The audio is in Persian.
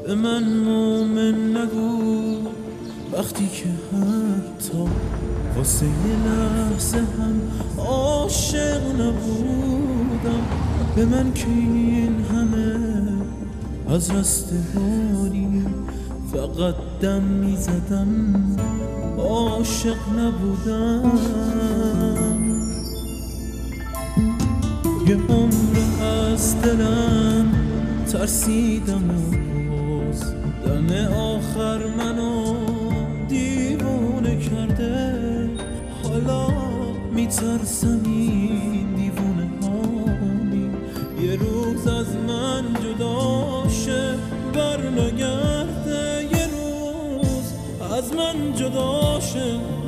به من مومن نگو وقتی که حتی واسه یه لحظه هم عاشق نبودم. به من که این همه از رستگاری فقط دم میزدم عاشق نبودم. یه عمر از دلم ترسیدم و باز دم آخر منو دیوونه کرده. حالا میترسم این دیوونه هامی یه روز از من جدا شه بر نگرده. یه روز از من جدا شه